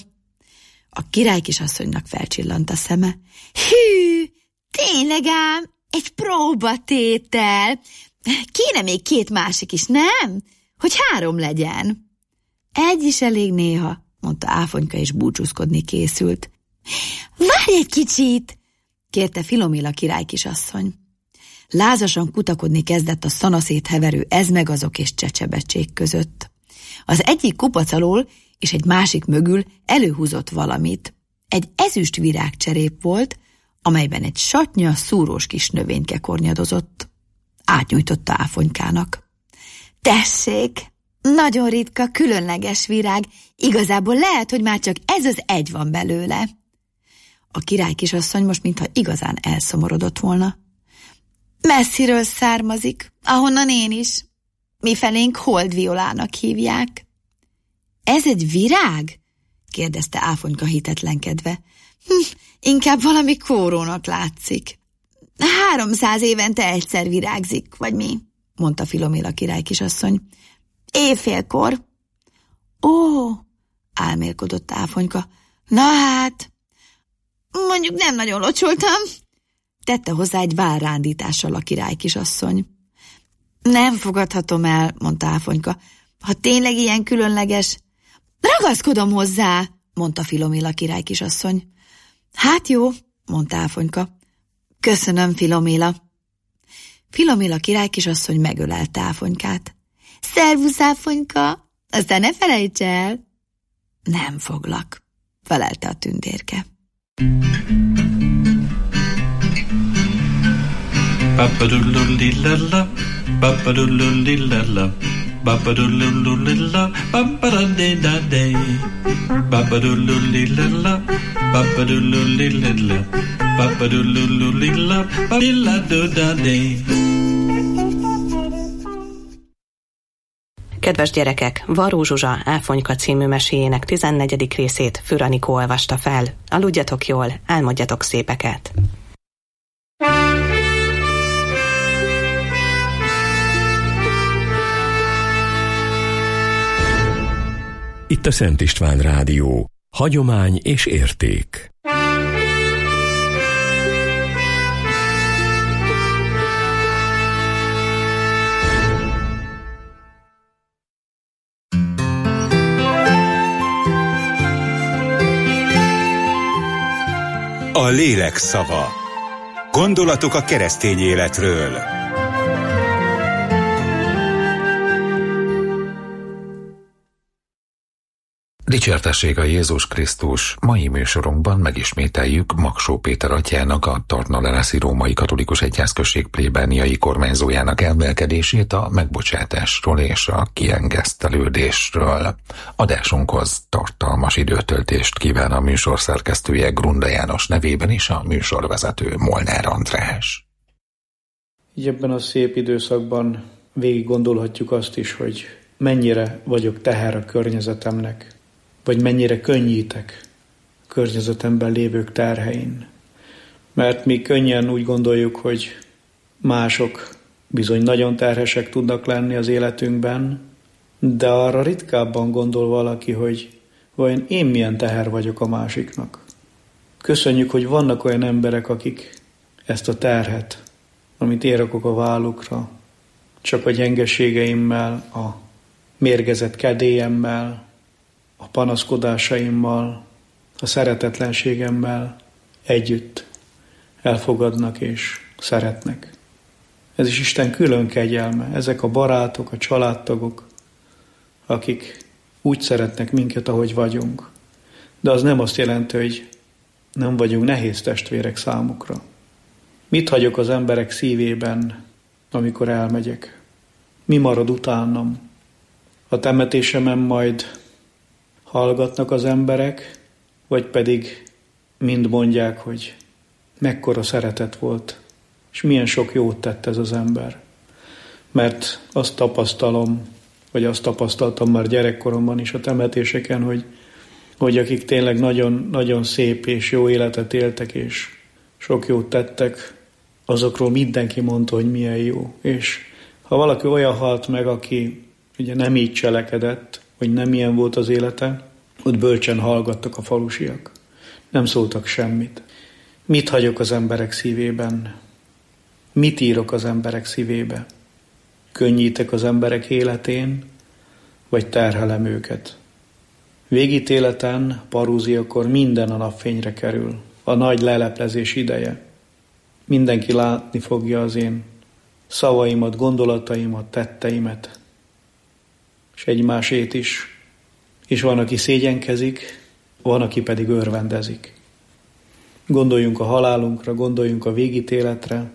A király kisasszonynak felcsillant a szeme. Hű, tényleg ám, egy próbatétel. Kéne még két másik is, nem? Hogy három legyen. Egy is elég néha, mondta Áfonyka, és búcsúzkodni készült. Várj egy kicsit, kérte Filoméla király kisasszony. Lázasan kutakodni kezdett a szanaszét heverő ezmegazok és csecsebecsék között. Az egyik kupac alól és egy másik mögül előhúzott valamit. Egy ezüst virágcserép volt, amelyben egy satnya, szúrós kis növényke kornyadozott. Átnyújtotta Áfonykának. Tessék, nagyon ritka, különleges virág, igazából lehet, hogy már csak ez az egy van belőle. A király kisasszony most mintha igazán elszomorodott volna. Messziről származik, ahonnan én is. Mifelénk holdviolának hívják. Ez egy virág? kérdezte Áfonyka hitetlenkedve. Hm, inkább valami kórónak látszik. Háromszáz évente egyszer virágzik, vagy mi? mondta Filoméla király kisasszony. Éjfélkor. Ó, álmélkodott Áfonyka. Na hát, mondjuk nem nagyon locsoltam. Tette hozzá egy válrándítással a király kisasszony. Nem fogadhatom el, mondta Áfonyka. Ha tényleg ilyen különleges, ragaszkodom hozzá, mondta Filoméla király kisasszony. Hát jó, mondta Áfonyka. Köszönöm, Filoméla. Filoméla király kisasszony megölelte Áfonykát. Szervusz, Áfonyka, aztán ne felejts el. Nem foglak, felelte a tündérke.
Ba-ba-do-lo-li-la-la, ba-ba-do-lo-li-la-la, ba-ba-do-lo-lo-li-la, ba-ba-da-de-da-de, ba-ba-do-lo-li-la-la, ba-ba-do-lo-li-la-la, ba-ba-do-lo-lo-li-la, ba-ba-da-de.
Kedves gyerekek, Varró Zsuzsa Áfonyka című meséjének tizennegyedik részét Für Anikó olvasta fel. Aludjatok jól, álmodjatok szépeket!
Itt a Szent István Rádió. Hagyomány és érték.
A lélek szava. Gondolatok a keresztény életről.
Dicsértessége Jézus Krisztus! Mai műsorunkban megismételjük Magsó Péter atyának, a Tarnalereszi Római Katolikus Egyházközség plébániai kormányzójának elmélkedését a megbocsátásról és a kiengesztelődésről. Adásunkhoz tartalmas időtöltést kíván a műsor szerkesztője Grunda János nevében is a műsorvezető Molnár András.
Így ebben a szép időszakban végig gondolhatjuk azt is, hogy mennyire vagyok teher a környezetemnek, vagy mennyire könnyítek a környezetemben lévők terhein. Mert mi könnyen úgy gondoljuk, hogy mások bizony nagyon terhesek tudnak lenni az életünkben, de arra ritkábban gondol valaki, hogy vajon én milyen teher vagyok a másiknak. Köszönjük, hogy vannak olyan emberek, akik ezt a terhet, amit én rakok a vállukra, csak a gyengeségeimmel, a mérgezett kedélyemmel, a panaszkodásaimmal, a szeretetlenségemmel együtt elfogadnak és szeretnek. Ez is Isten külön kegyelme. Ezek a barátok, a családtagok, akik úgy szeretnek minket, ahogy vagyunk. De az nem azt jelenti, hogy nem vagyunk nehéz testvérek számukra. Mit hagyok az emberek szívében, amikor elmegyek? Mi marad utánam? A temetésemen majd hallgatnak az emberek, vagy pedig mind mondják, hogy mekkora szeretet volt, és milyen sok jót tett ez az ember. Mert azt tapasztalom, vagy azt tapasztaltam már gyerekkoromban is a temetéseken, hogy, hogy akik tényleg nagyon, nagyon szép és jó életet éltek, és sok jót tettek, azokról mindenki mondta, hogy milyen jó. És ha valaki olyan halt meg, aki ugye nem így cselekedett, vagy nem ilyen volt az élete, ott bölcsen hallgattak a falusiak. Nem szóltak semmit. Mit hagyok az emberek szívében? Mit írok az emberek szívébe? Könnyítek az emberek életén, vagy terhelem őket? Végítéleten, parúziakor minden a napfényre kerül. A nagy leleplezés ideje. Mindenki látni fogja az én szavaimat, gondolataimat, tetteimet, és egymásét is. És van, aki szégyenkezik, van, aki pedig örvendezik. Gondoljunk a halálunkra, gondoljunk a végítéletre,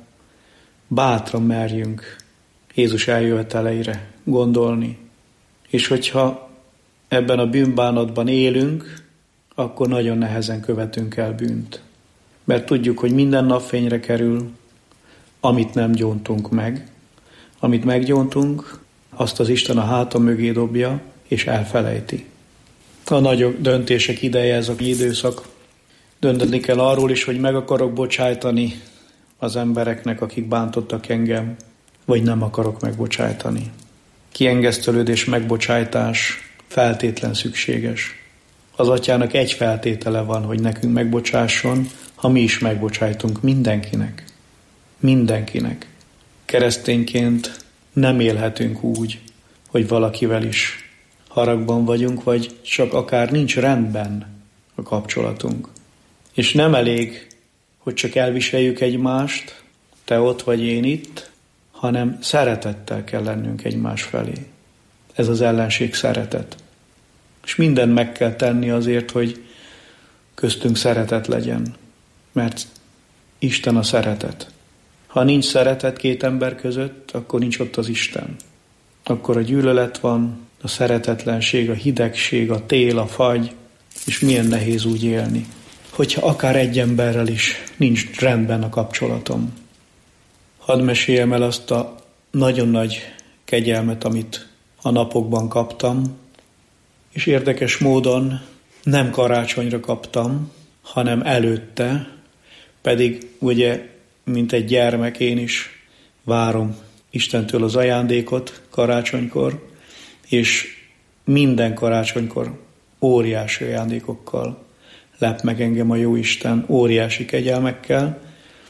bátran merjünk Jézus eljöveteleire gondolni. És hogyha ebben a bűnbánatban élünk, akkor nagyon nehezen követünk el bűnt. Mert tudjuk, hogy minden napfényre kerül, amit nem gyóntunk meg. Amit meggyóntunk, azt az Isten a háta mögé dobja, és elfelejti. A nagy döntések ideje ez az időszak. Dönteni kell arról is, hogy meg akarok bocsájtani az embereknek, akik bántottak engem, vagy nem akarok megbocsájtani. Kiengesztelődés, megbocsájtás feltétlen szükséges. Az atyának egy feltétele van, hogy nekünk megbocsásson, ha mi is megbocsájtunk mindenkinek. Mindenkinek. Keresztényként nem élhetünk úgy, hogy valakivel is haragban vagyunk, vagy csak akár nincs rendben a kapcsolatunk. És nem elég, hogy csak elviseljük egymást, te ott vagy én itt, hanem szeretettel kell lennünk egymás felé. Ez az ellenség szeretet. És mindent meg kell tenni azért, hogy köztünk szeretet legyen. Mert Isten a szeretet. Ha nincs szeretet két ember között, akkor nincs ott az Isten. Akkor a gyűlölet van, a szeretetlenség, a hidegség, a tél, a fagy, és milyen nehéz úgy élni, hogyha akár egy emberrel is nincs rendben a kapcsolatom. Hadd meséljem el azt a nagyon nagy kegyelmet, amit a napokban kaptam, és érdekes módon nem karácsonyra kaptam, hanem előtte, pedig ugye, mint egy gyermek, én is várom Istentől az ajándékot karácsonykor, és minden karácsonykor óriási ajándékokkal lep meg engem a Jóisten, óriási kegyelmekkel,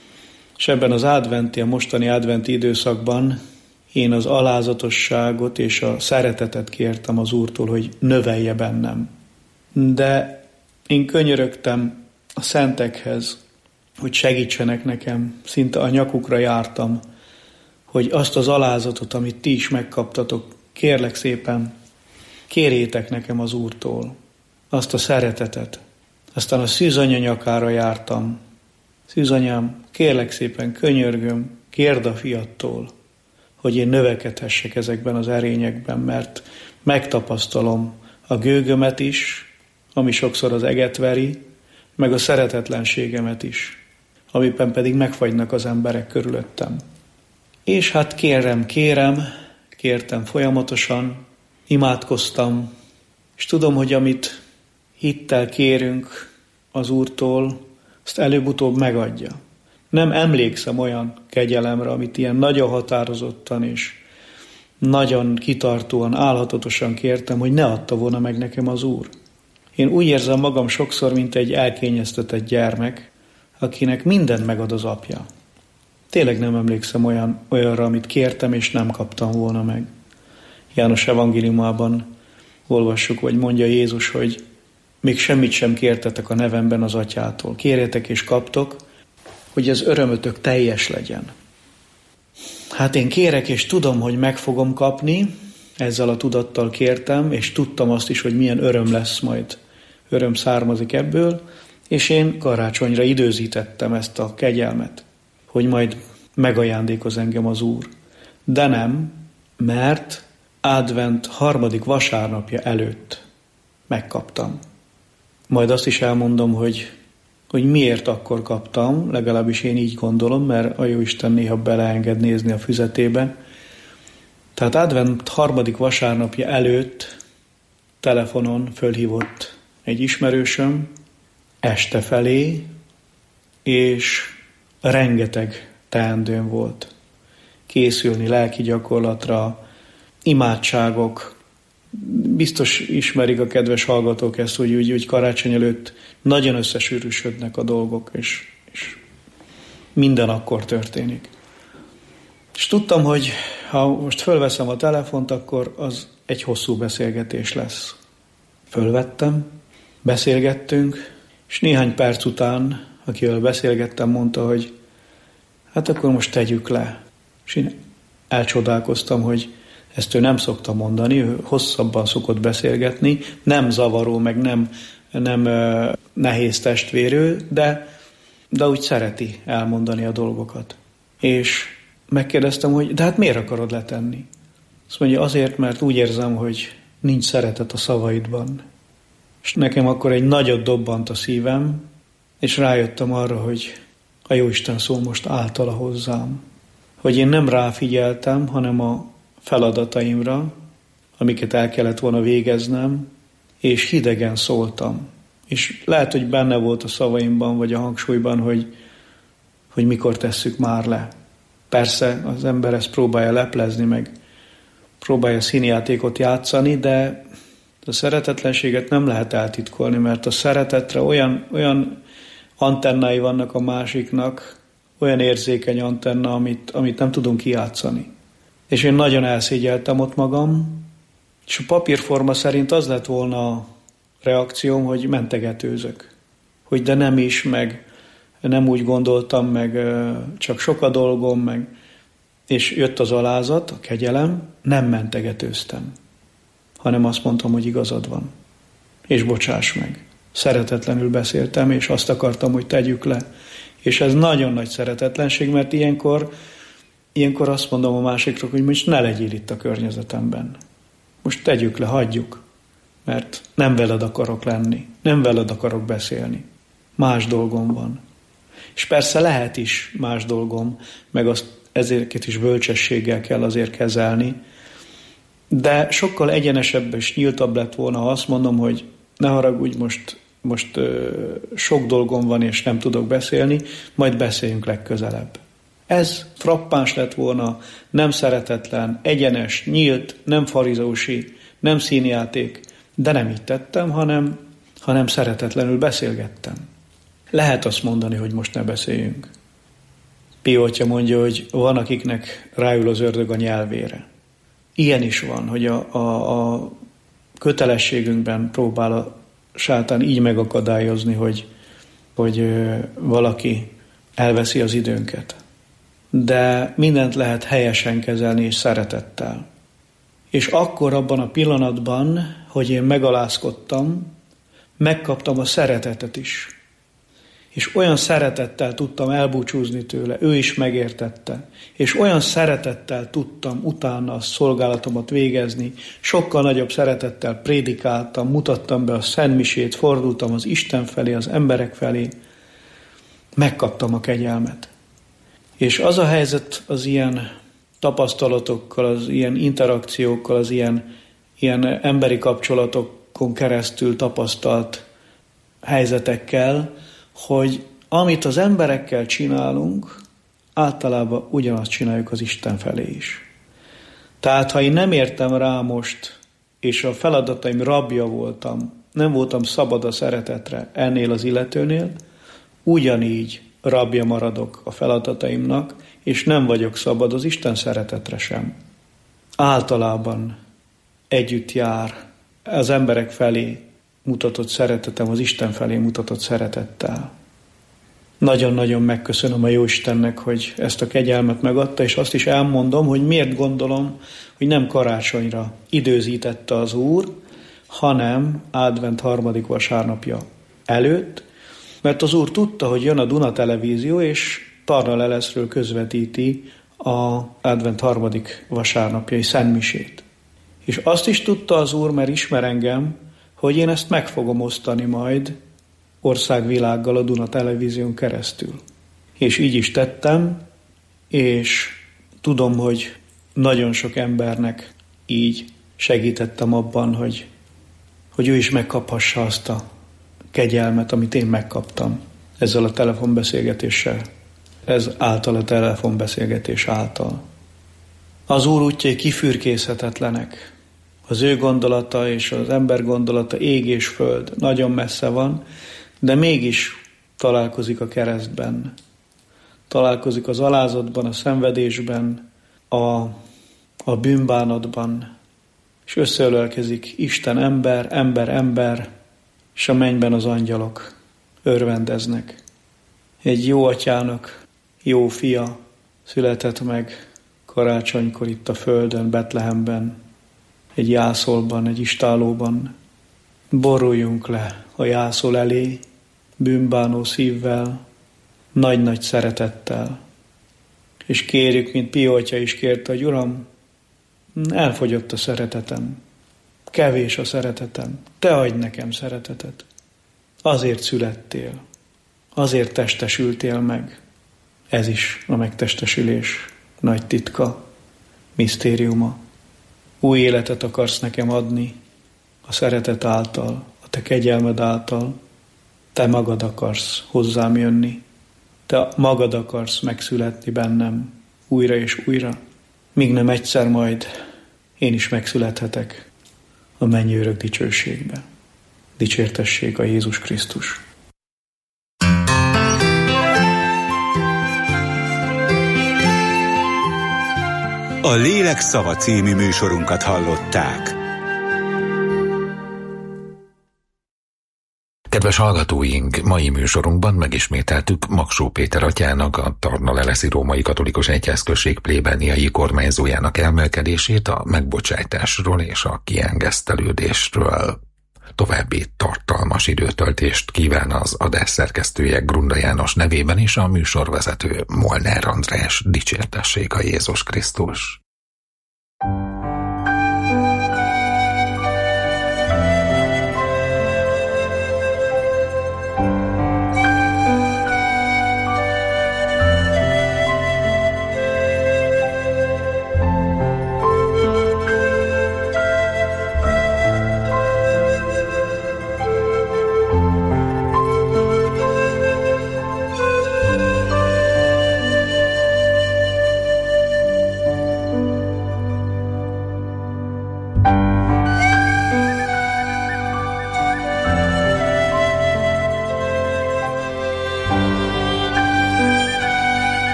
és ebben az adventi, a mostani adventi időszakban én az alázatosságot és a szeretetet kértem az Úrtól, hogy növelje bennem. De én könyörögtem a szentekhez, hogy segítsenek nekem, szinte a nyakukra jártam, hogy azt az alázatot, amit ti is megkaptatok, kérlek szépen, kérjétek nekem az Úrtól. azt a szeretetet. Aztán a szűzanya nyakára jártam. Szűzanyám, kérlek szépen, könyörgöm, kérd a fiattól, hogy én növekedhessek ezekben az erényekben, mert megtapasztalom a gőgömet is, ami sokszor az eget veri, meg a szeretetlenségemet is, amiben pedig megfagynak az emberek körülöttem. És hát kérem, kérem, kértem folyamatosan, imádkoztam, és tudom, hogy amit hittel kérünk az Úrtól, azt előbb-utóbb megadja. Nem emlékszem olyan kegyelemre, amit ilyen nagyon határozottan és nagyon kitartóan, álhatatosan kértem, hogy ne adta volna meg nekem az Úr. Én úgy érzem magam sokszor, mint egy elkényeztetett gyermek, akinek mindent megad az apja. Tényleg nem emlékszem olyan, olyanra, amit kértem, és nem kaptam volna meg. János evangéliumában olvassuk, vagy mondja Jézus, hogy még semmit sem kértetek a nevemben az atyától. Kérjetek és kaptok, hogy az örömötök teljes legyen. Hát én kérek, és tudom, hogy meg fogom kapni, ezzel a tudattal kértem, és tudtam azt is, hogy milyen öröm lesz majd. Öröm származik ebből, és én karácsonyra időzítettem ezt a kegyelmet, hogy majd megajándékoz engem az Úr. De nem, mert advent harmadik vasárnapja előtt megkaptam. Majd azt is elmondom, hogy, hogy miért akkor kaptam, legalábbis én így gondolom, mert a Jóisten néha beleenged nézni a füzetébe. Tehát advent harmadik vasárnapja előtt telefonon fölhívott egy ismerősöm este felé, és rengeteg teendőm volt. Készülni lelki gyakorlatra, imádságok. Biztos ismerik a kedves hallgatók ezt, hogy úgy, úgy karácsony előtt nagyon összesűrűsödnek a dolgok, és, és minden akkor történik. És tudtam, hogy ha most fölveszem a telefont, akkor az egy hosszú beszélgetés lesz. Fölvettem, beszélgettünk, és néhány perc után, akivel beszélgettem, mondta, hogy hát akkor most tegyük le. És én elcsodálkoztam, hogy ezt ő nem szokta mondani, ő hosszabban szokott beszélgetni, nem zavaró, meg nem, nem uh, nehéz testvérő, de, de úgy szereti elmondani a dolgokat. És megkérdeztem, hogy de hát miért akarod letenni? Azt mondja, azért, mert úgy érzem, hogy nincs szeretet a szavaidban. És nekem akkor egy nagyot dobbant a szívem, és rájöttem arra, hogy a Jóisten szól most általa hozzám. Hogy én nem ráfigyeltem, hanem a feladataimra, amiket el kellett volna végeznem, és hidegen szóltam. És lehet, hogy benne volt a szavaimban, vagy a hangsúlyban, hogy, hogy mikor tesszük már le. Persze az ember ezt próbálja leplezni, meg próbálja színjátékot játszani, de a szeretetlenséget nem lehet eltitkolni, mert a szeretetre olyan, olyan antennái vannak a másiknak, olyan érzékeny antenna, amit, amit nem tudunk kijátszani. És én nagyon elszégyeltem ott magam, és a papírforma szerint az lett volna a reakcióm, hogy mentegetőzök. Hogy de nem is, meg nem úgy gondoltam, meg csak sok a dolgom, meg és jött az alázat, a kegyelem, nem mentegetőztem, hanem azt mondtam, hogy igazad van. És bocsáss meg. Szeretetlenül beszéltem, és azt akartam, hogy tegyük le. És ez nagyon nagy szeretetlenség, mert ilyenkor, ilyenkor azt mondom a másikra, hogy most ne legyél itt a környezetemben. Most tegyük le, hagyjuk, mert nem veled akarok lenni, nem veled akarok beszélni. Más dolgom van. És persze lehet is más dolgom, meg azt ezért is bölcsességgel kell azért kezelni, de sokkal egyenesebb és nyíltabb lett volna, ha azt mondom, hogy ne haragudj, most, most ö, sok dolgom van, és nem tudok beszélni, majd beszéljünk legközelebb. Ez frappáns lett volna, nem szeretetlen, egyenes, nyílt, nem farizósi, nem színjáték, de nem így tettem, hanem, hanem szeretetlenül beszélgettem. Lehet azt mondani, hogy most ne beszéljünk. Pio atya mondja, hogy van, akiknek ráül az ördög a nyelvére. Ilyen is van, hogy a, a, a kötelességünkben próbál a sátán így megakadályozni, hogy, hogy valaki elveszi az időnket. De mindent lehet helyesen kezelni és szeretettel. És akkor abban a pillanatban, hogy én megalázkodtam, megkaptam a szeretetet is. És olyan szeretettel tudtam elbúcsúzni tőle, ő is megértette, és olyan szeretettel tudtam utána a szolgálatomat végezni, sokkal nagyobb szeretettel prédikáltam, mutattam be a szentmisét, fordultam az Isten felé, az emberek felé, megkaptam a kegyelmet. És az a helyzet az ilyen tapasztalatokkal, az ilyen interakciókkal, az ilyen, ilyen emberi kapcsolatokon keresztül tapasztalt helyzetekkel, hogy amit az emberekkel csinálunk, általában ugyanazt csináljuk az Isten felé is. Tehát, ha én nem értem rá most, és a feladataim rabja voltam, nem voltam szabad a szeretetre ennél az illetőnél, ugyanígy rabja maradok a feladataimnak, és nem vagyok szabad az Isten szeretetre sem. Általában együtt jár az emberek felé mutatott szeretetem az Isten felé mutatott szeretettel. Nagyon-nagyon megköszönöm a Jóistennek, hogy ezt a kegyelmet megadta, és azt is elmondom, hogy miért gondolom, hogy nem karácsonyra időzítette az Úr, hanem advent harmadik vasárnapja előtt, mert az Úr tudta, hogy jön a Duna Televízió, és Tarna Leleszről közvetíti az advent harmadik vasárnapjai szentmisét. És azt is tudta az Úr, mert ismer engem, hogy én ezt meg fogom osztani majd országvilággal a Duna Televízión keresztül. És így is tettem, és tudom, hogy nagyon sok embernek így segítettem abban, hogy, hogy ő is megkaphassa azt a kegyelmet, amit én megkaptam ezzel a telefonbeszélgetéssel. Ez által a telefonbeszélgetés által. Az Úr útjai kifürkészhetetlenek. Az ő gondolata és az ember gondolata ég és föld, nagyon messze van, de mégis találkozik a keresztben. Találkozik az alázatban, a szenvedésben, a, a bűnbánatban, és összeölelkezik Isten ember, ember ember, és a mennyben az angyalok örvendeznek. Egy jó atyának jó fia született meg karácsonykor itt a földön, Betlehemben, egy jászolban, egy istálóban. Boruljunk le a jászol elé, bűnbánó szívvel, nagy-nagy szeretettel. És kérjük, mint Pio atya is kérte, hogy Uram, elfogyott a szeretetem, kevés a szeretetem, te adj nekem szeretetet. Azért születtél, azért testesültél meg. Ez is a megtestesülés nagy titka, misztériuma. Új életet akarsz nekem adni a szeretet által, a te kegyelmed által. Te magad akarsz hozzám jönni. Te magad akarsz megszületni bennem újra és újra. Míg nem egyszer majd én is megszülethetek a mennyi örök dicsőségbe. Dicsértessék a Jézus Krisztus.
A Lélek szava című műsorunkat hallották.
Kedves hallgatóink, mai műsorunkban megismételtük Magsó Péter atyának, a Tarna-Leleszi Római Katolikus Egyházközség plébániai kormányzójának elmelkedését, a megbocsátásról és a kiengesztelődésről. További tartalmas időtöltést kíván az adás szerkesztője Grunda János nevében is a műsorvezető Molnár András. Dicsértessék a Jézus Krisztus!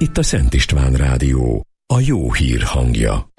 Itt a Szent István Rádió, a jó hír hangja.